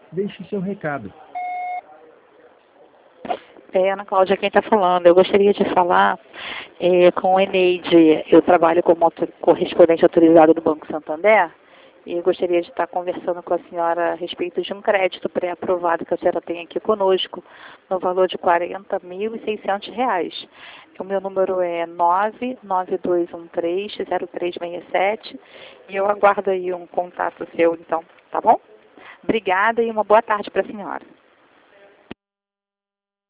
Deixe seu recado. Ana Cláudia, quem está falando? Eu gostaria de falar com o Eneide. Eu trabalho como correspondente autorizado do Banco Santander e eu gostaria de estar conversando com a senhora a respeito de um crédito pré-aprovado que a senhora tem aqui conosco, no valor de R$ 40.600. O meu número é 99213-0367 e eu aguardo aí um contato seu, então, tá bom? Obrigada e uma boa tarde para a senhora.